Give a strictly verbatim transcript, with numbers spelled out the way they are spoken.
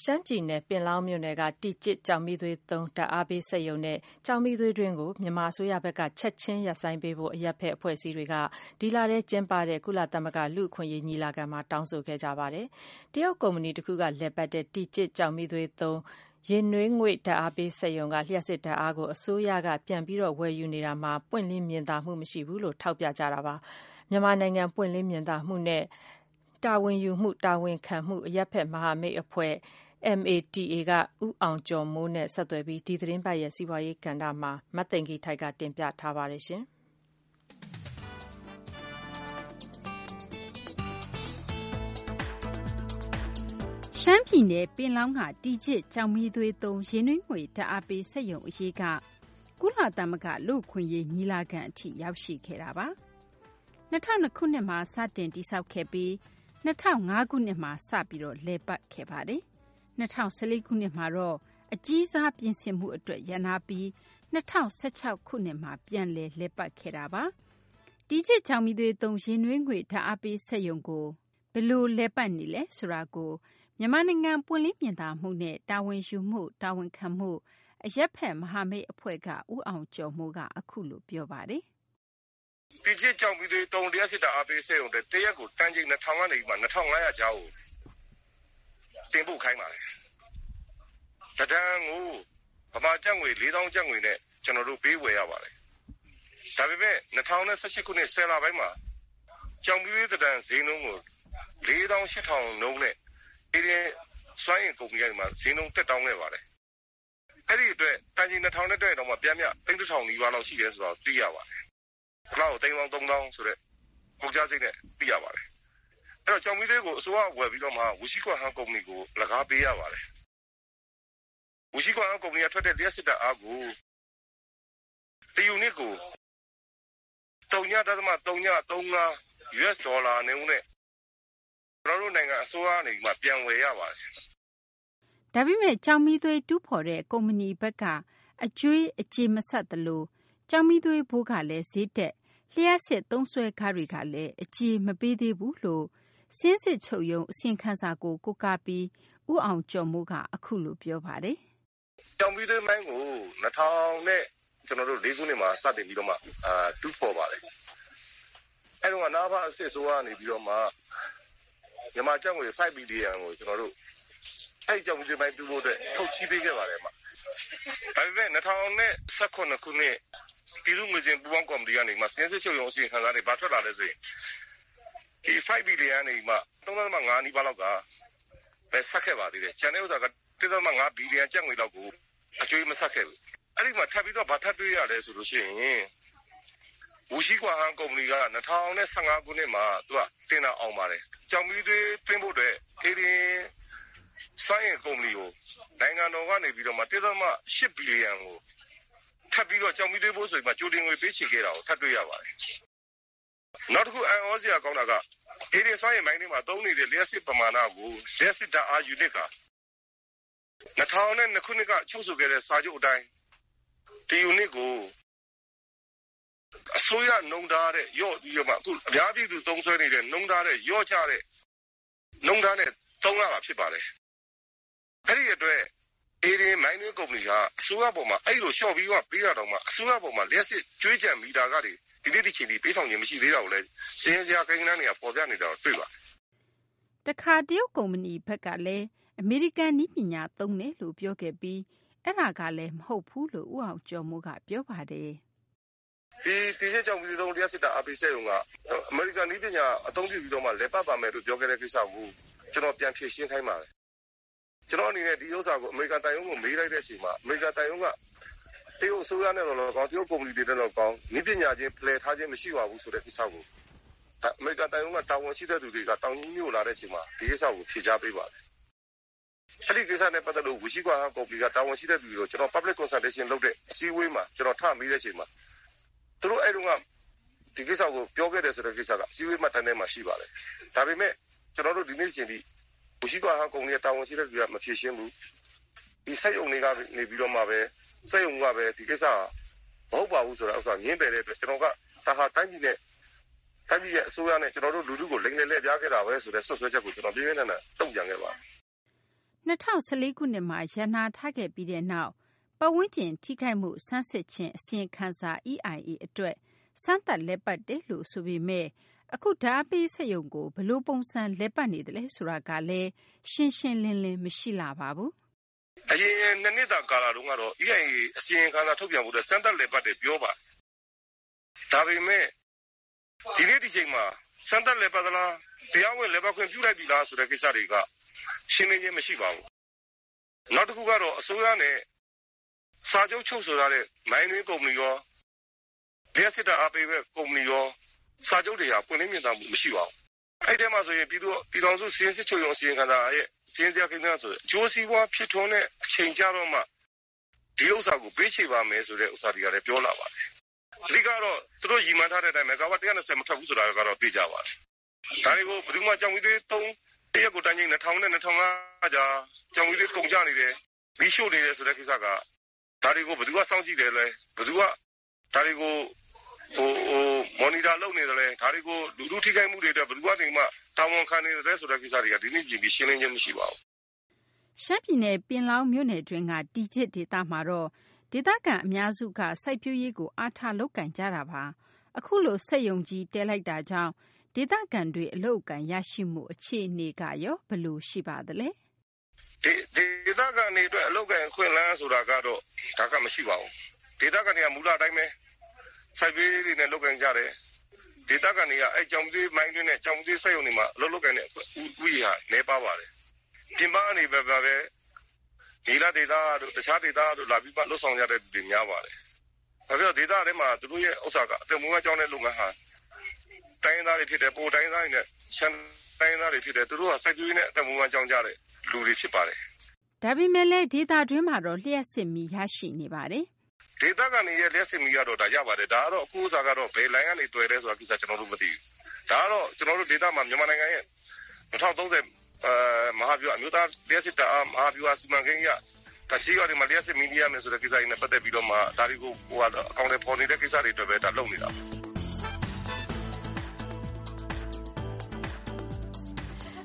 ရှမ်းပြည်နယ်ပင်လောင်းမြို့နယ်ကတီကျစ်ကျောက်မီးသွေးသုံးဓာတ်အားပေးစက်ရုံနဲ့ကျောက်မီးသွေးတွင်းကိုမြန်မာအစိုးရဘက်ကချက်ချင်းရပ်ဆိုင်းပေးဖို့အရပ်ဖက်အဖွဲ့အစည်းတွေကဒီလထဲကျင်းပတဲ့ကုလသမဂ္ဂလူ့အခွင့်အရေးညီလာခံမှာတောင်းဆိုခဲ့ကြပါတယ်။တရုတ်ကုမ္ပဏီတစ်ခုကလည်ပတ်တဲ့တီကျစ်ကျောက်မီးသွေးသုံးရေနွေးငွေ့ဓာတ်အားပေးစက်ရုံကလျှပ်စစ်ဓာတ်အားကိုအစိုးရကပြန်ပြီးတော့ဝယ်ယူနေတာမှာပွင့်လင်းမြင်သာမှုမရှိဘူးလို့ထောက်ပြကြတာပါ။မြန်မာနိုင်ငံပွင့်လင်းမြင်သာမှုနဲ့တာဝန်ယူမှုတာဝန်ခံမှုအရပ်ဖက်မဟာမိတ်အဖွဲ့ M A T A ကဦးအောင်ကျော်မိုးနဲ့ဆက်သွယ်ပြီးဒီသတင်းပတ်ရဲ့စီးပွားရေးကဏ္ဍမှာမသိင်္ဂီထိုက်ကတင်ပြထားပါတယ်ရှင်။ရှမ်းပြည်နယ်ပင်လောင်းကတီကျစ်ကျောက်မီးသွေးသုံးရေနွေးငွေဓာတ်အားပေးစက်ရုံအရေးကကုလသမဂ္ဂလူ့အခွင့်အရေးညီလာခံအထိရောက်ရှိခဲ့တာပါ။၂၀၀၂ခုနှစ်မှာစတင်တည်ဆောက်ခဲ့ပြီး၂၀၀၅ခုနှစ်မှာစပြီးတော့လည်ပတ်ခဲ့ပါတယ်။၂၀၁၄ခုနှစ်မှာတော့အကြီးစားပြင်ဆင်မှုအတွက်ရန်နာပြီး၂၀၁၆ခုနှစ်မှာပြန်လည်လည်ပတ်ခဲ့တာပါ။တီကျစ်ကျောက်မီးသွေးသုံးရေနွေးငွေဓာတ်အားပေးစက်ရုံကိုဘယ်လိုလည်ပတ်နေလဲဆိုတာကိုမြန်မာနိုင်ငံပွင့်လင်းမြင်သာမှုနဲ့တာဝန်ယူမှုတာဝန်ခံမှုအရပ်ဖက်မဟာမိတ်အဖွဲ့ကဦးအောင်ကျော်မိုးကအခုလိုပြောပါတယ်။တီကျစ်ကျောက်မီးသွေးသုံးလျှပ်စစ်ဓာတ်အားပေးစက်ရုံတဲ့တရက်ကိုတန်းချိန်၂၀၀၀ကနေမှ၂၅၀၀ကြားကိုတင်ပို့ခိုင်းပါတယ်။တဒန်းကိုဗမာကျပ်ငွေ၄သောင်းကျပ်ငွေနဲ့ကျွန်တော်တို့ပေးဝယ်ရပါတယ်။ဒါပေမဲ့၂၀၁၈ခုနှစ်ဆယ်လပိုင်းမှာကျောက်မီးသွေးတဒန်းဈေးနှုန်းကို၄သောင်း၈ထောင်နှုန်းနဲ့ဒီစွမ်းအင်ကုမ္ပဏီတွေမှာဈေးနှုန်းတက်တောင်းခဲ့ပါတယ်။အဲ့ဒီအတွက်တန်ချိန်၂ထောင်နဲ့တွေ့တော့မှပြန်မြသိန်းတစ်ထောင်နီးပါးလောက်ရှိတယ်ဆိုတော့သိရပါတယ်။ဘလောက်သိန်းပေါင်း၃သောင်းဆိုတဲ့ကုန်ကျစရိတ်နဲ့သိရပါတယ်။အဲ့တော့ကျောက်မီးသွေးကိုအစိုးရဝယ်ပြီးတော့မှဝရှိကွန်ဟန်ကုမ္ပဏီကိုလကားပေးရပါတယ်။ဝရှိကွန်ဟန်ကုမ္ပဏီကထွက်တဲ့လျှပ်စစ်ဓာတ်အားကိုတယူနစ်ကို၃.၃၅ U S ဒေါ်လာနဲ့ဦးနဲ့ကျွန်တော်တို့နိုင်ငံအစိုးရအနေနဲ့ပြန်ဝယ်ရပါတယ်။ဒါပေမဲ့ကျောက်မီးသွေးတူးဖော်တဲ့ကုမ္ပဏီဘက်ကအကျွေးအကြေမဆက်သလိုကျောက်မီးသွေးဘိုးကလည်းဈေးတက်လျှက်စစ်သုံးဆွဲကားတွေကလည်းအကြေမပေးသေးဘူးလို့စင်းစစ်ချုပ်ရုံအစီရင်ခံစာကိုကိုကားပြီးဦးအောင်ကျော်မိုးကအခုလိုပြောပါတယ်။ကျောက်မီးသွေးမိုင်းကို၂၀၀၀နဲ့ကျွန်တော်တို့၄ခုနှစ်မှာစတင်ပြီးတော့မှအာတူးဖော်ပါတယ်။အဲ့တော့နာဘာအစစ်ဆိုကနေပြီးတော့မှမြန်မာကျပ်ငွေ၅ဘီလီယံကိုကျွန်တော်တို့အဲ့ကြောင့်ဒီမိုင်းတူဖို့အတွက်ထုတ်ချီးပေးခဲ့ပါတယ်မှာ။ဒါပေမဲ့၂၀၁၈ခုနှစ်ပြည်သူ့ငွေစဉ်ပူးပေါင်းကော်မတီကနေမှစင်းစစ်ချုပ်ရုံအစီရင်ခံစာတွေဘာထွက်လာလဲဆိုရင်ဒီ၅ဘီလီယံနေမှ၃.၅နီးပါးလောက်ကပဲဆက်ခဲ့ပါသေးတယ်။ကျန်တဲ့ဥစ္စာက၁.၅ဘီလီယံကျပ်ငွေလောက်ကိုအကျွေးမဆက်ခဲ့ဘူး။အဲ့ဒီမှာထပ်ပြီးတော့ဘာထပ်တွေ့ရလဲဆိုလို့ရှိရင်ဝရှိကွာဟန်ကုမ္ပဏီက၂၀၁၅ခုနှစ်မှာသူကတင်တာအောင်ပါတယ်။ကျောက်မီးသွေးတွင်းဖို့အတွက်အေဒီစိုင်းကုမ္ပဏီကိုနိုင်ငံတော်ကနေပြီးတော့မှ၁.၈ဘီလီယံကိုထပ်ပြီးတော့ကျောက်မီးသွေးဖို့ဆိုပြီးမှကြိုတင်ငွေပေးချေခဲ့တာကိုထပ်တွေ့ရပါတယ်။နောက်တစ်ခုအန်အောစရာကောင်းတာကအေဒီစိုင်းမိုင်းတွေမှာသုံးနေတဲ့လျှက်စစ်ပမာဏကိုလျှက်စစ်ဓာတ်အားယူနစ်က၂၀၀၂ခုနှစ်ကချုပ်ဆိုခဲ့တဲ့စာချုပ်အတိုင်းဒီယူနစ်ကိုအစိုးရနှုံထားတဲ့ရော့ပြီးတော့မှအခုအများပြည်သူသုံးဆွဲနေတဲ့နှုံထားတဲ့ရော့ချတဲ့နှုံထားတဲ့သုံးရတာဖြစ်ပါတယ်။အဲ့ဒီအတွက်အေဒီမိုင်းနွေးကုမ္ပဏီကအစိုးရပေါ်မှာအဲ့လိုလျှော့ပြီးတော့ပေးရတော့မှအစိုးရပေါ်မှာလျှက်စစ်ကျွေးကြံမီတာကတွေဒီနေ့ဒီချိန်ဒီပေးဆောင်ခြင်းမရှိသေးတာကိုလည်းစင်းစရာကိန်းဂဏန်းတွေကပေါ်ပြနေတာကိုတွေ့ပါတယ်။တခါတရုတ်ကုမ္ပဏီဘက်ကလည်းအမေရိကန်နည်းပညာသုံးတယ်လို့ပြောခဲ့ပြီးအဲ့ဒါကလည်းမဟုတ်ဘူးလို့ဦးအောင်ကျော်မိုးကပြောပါတယ်။ဒီတီကျစ်ကျောက်မီးသွေးသုံးလျှပ်စစ်ဓာတ်အားပေးစက်ရုံကအမေရိကန်နည်းပညာအသုံးပြုပြီးတော့မှလက်ပတ်ပါမယ်လို့ပြောခဲ့တဲ့ကိစ္စကိုကျွန်တော်ပြန်ဖြေရှင်းခိုင်းပါတယ်။ကျွန်တော်အနေနဲ့ဒီဥစ္စာကိုအမေရိကန်တိုင်းရုံးကိုမေးလိုက်တဲ့အချိန်မှာအမေရိကန်တိုင်းရုံးကတရုတ်အစိုးရနဲ့တော့ကောင်းတရုတ်ကုမ္ပဏီတွေနဲ့တော့ကောင်းနည်းပညာချင်းဖလှယ်ထားခြင်းမရှိပါဘူးဆိုတဲ့ကိစ္စကိုအမေရိကန်တိုင်းရုံးကတာဝန်ရှိတဲ့သူတွေကတောင်းကြီးမျိုးလာတဲ့အချိန်မှာဒီကိစ္စကိုဖြေချပေးပါတယ်။အဲ့ဒီကိစ္စနဲ့ပတ်သက်လို့ဝရှိကွာဟန်ကုမ္ပဏီကတာဝန်ရှိတဲ့သူတွေကိုကျွန်တော် public consultation လုပ်တဲ့အစည်းအဝေးမှာကျွန်တော်ထမေးတဲ့အချိန်မှာသူတို့အဲ့တုန်းကဒီကိစ္စကိုပြောခဲ့တယ်ဆိုတဲ့ကိစ္စကအစည်းအဝေးမှတန်းထဲမှာရှိပါတယ်။ဒါပေမဲ့ကျွန်တော်တို့ဒီနေ့ချိန်ဒီဝရှိကွာဟန်ကုမ္ပဏီကတာဝန်ရှိတဲ့သူကမဖြေရှင်းဘူး။ဒီစက်ရုံတွေကနေပြီးတော့မှပဲစက်ရုံကပဲဒီကိစ္စမဟုတ်ပါဘူးဆိုတာဥစ္စာငင်းပယ်တဲ့အတွက်ကျွန်တော်ကဒါဟာတိုင်းပြည်နဲ့တိုင်းပြည်ရဲ့အစိုးရနဲ့ကျွန်တော်တို့လူထုကိုလိမ်လည်လက်ပြားခဲ့တာပဲဆိုတဲ့ဆွဆွဲချက်ကိုကျွန်တော်ပြင်းပြင်းထန်ထန်တုံ့ပြန်ခဲ့ပါတယ်၂၀၁၄ ခုနှစ်မှာရပ်နားထားခဲ့ပြီးတဲ့နောက်ပတ်ဝန်းကျင်ထိခိုက်မှုဆန်းစစ်ခြင်းအစီရင်ခံစာ E I A အတွက်စမ်းသပ်လည်ပတ်တယ်လို့ဆိုပေမဲ့အခုဓာတ်အားပေးစက်ရုံကိုဘယ်လိုပုံစံလည်ပတ်နေတယ်လဲဆိုတာကလည်းရှင်းရှင်းလင်းလင်းမရှိလာပါဘူး။အရင်နှစ်နှစ်တာကာလတုန်းကတော့ E I A အစီရင်ခံစာထုတ်ပြန်ဖို့စမ်းသပ်လည်ပတ်တယ်ပြောပါဒါပေမဲ့ဒီနေ့ဒီချိန်မှာစမ်းသပ်လည်ပတ်သလားတရားဝင်လည်ပတ်ခွင့်ပြုလိုက်ပြီလားဆိုတဲ့ကိစ္စတွေကရှင်းလင်းခြင်းမရှိပါဘူး။နောက်တစ်ခုကတော့အစိုးရနဲ့စာချုပ်ချုပ်ဆိုထားတဲ့မိုင်းတွင်းကုမ္ပဏီရောလျှက်စစ်တပ်အားပေးတဲ့ကုမ္ပဏီရောစာချုပ်တွေဟာပွင့်လင်းမြင်သာမှုမရှိပါဘူး။အဲ့ဒီမှာဆိုရင်ပြည်သူပြည်တော်စုစီရင်စစ်ချုပ်ရုံအစီရင်ခံစာရဲ့စင်းစရာကိန်းသားဆိုအကျိုးစီးပွားဖြစ်ထွန်းတဲ့အချိန်ကြာတော့မှဒီဥစ္စာကိုပေးချေပါမယ်ဆိုတဲ့ဥစ္စာတွေကလည်းပြောလာပါတယ်။အဓိကတော့သူတို့ရည်မှန်းထားတဲ့အတိုင်းပဲကမ္ဘာတစ်ရာနှစ်ဆယ်မထပ်ဘူးဆိုတာကတော့သိကြပါတယ်။ဒါတွေကိုဘယ်သူမှကြောင်ဝီတွေသုံးတရက်ကိုတန်းချင်းနှစ်ထောင်နဲ့နှစ်ထောင်ကကြာကြောင်ဝီတွေကုန်ကြနေတယ်ပြီးရှို့နေတယ်ဆိုတဲ့ကိစ္စကဒါတွေကိုဘယ်သူကစောင့်ကြည့်တယ်လဲဘယ်သူကဒါတွေကိုဟိုဟိုမော်နီတာလုပ်နေတယ်လဲဒါတွေကိုလူလူထိခိုက်မှုတွေအတွက်ဘယ်သူကနေမှတာဝန်ခံနေတယ်ဆိုတဲ့ကိစ္စတွေကဒီနေ့ပြည်ပြီးရှင်းလင်းခြင်းမရှိပါဘူးရှမ်းပြည်နယ်ပင်လောင်းမြို့နယ်တွင်းကတီချစ်ဒေသမှာတော့ဒေသခံအများစုကစိုက်ပျိုးရေးကိုအားထားလုပ်ကင်ကြတာပါအခုလိုစက်ယုံကြီးတဲလိုက်တာကြောင့်ဒေသခံတွေအလုပ်အကင်ရရှိမှုအခြေအနေကရောဘယ်လိုရှိပါသလဲဒီဒေသခံတွေအတွက်အလုပ်ကင်ခွင့်လန်းဆိုတာကတော့ဒါကမရှိပါဘူးဒေသခံတွေကမူလအတိုင်းပဲစိုက်ပျိုးရေးတွေနဲ့လုပ်ကင်ကြတယ်ဒေသခံတွေကအဲကြောင်သေးမိုင်းတွင်းနဲ့ကြောင်သေးစက်ရုံတွေမှာအလုပ်လုပ်ကင်တဲ့ဥပဒေဟာနေပါပါတယ်ပြင်ပအနေပဲပဲဒီလာဒေသတို့တခြားဒေသတို့လာပြီးပတ်လှုပ်ဆောင်ကြတဲ့လူတွေများပါတယ်ဒါပြောဒေသထဲမှာသူတို့ရဲ့ဥစ္စာကအတမွေးကြောင်းတဲ့လုပ်ငန်းဟာတိုင်းသားတွေဖြစ်တယ်ပိုတိုင်းသားတွေနဲ့ရှမ်းတိုင်းသားတွေဖြစ်တယ်သူတို့ကစိုက်ပျိုးရေးနဲ့အတမွေးကြောင်းကြတဲ့လူတွေဖြစ်ပါတယ်ဒါပေမဲ့လည်းဒေသတွင်းမှာတော့လျှက်စစ်မီရရှိနေပါတယ်ဒေသကနေရဲ့လျှက်စစ်မီကတော့ဒါရပါတယ်ဒါကတော့အခုဥစ္စာကတော့ဘယ်လိုင်းကနေတွေ့လဲဆိုတာကိစ္စကျွန်တော်တို့မသိဘူးဒါကတော့ကျွန်တော်တို့ဒေသမှာမြန်မာနိုင်ငံရဲ့၂၀၃၀အဲမဟာဗျူဟာအမျိုးသားလျှက်စစ်တပ်မဟာဗျူဟာစီမံကိန်းရတချီရောဒီမှာလျှက်စစ်မီဒီယာမယ်ဆိုတဲ့ကိစ္စတွေနဲ့ပတ်သက်ပြီးတော့မှဒါတွေကိုဟိုကအကောင့်တွေပေါ်နေတဲ့ကိစ္စတွေအတွက်ပဲဒါလုပ်နေတာ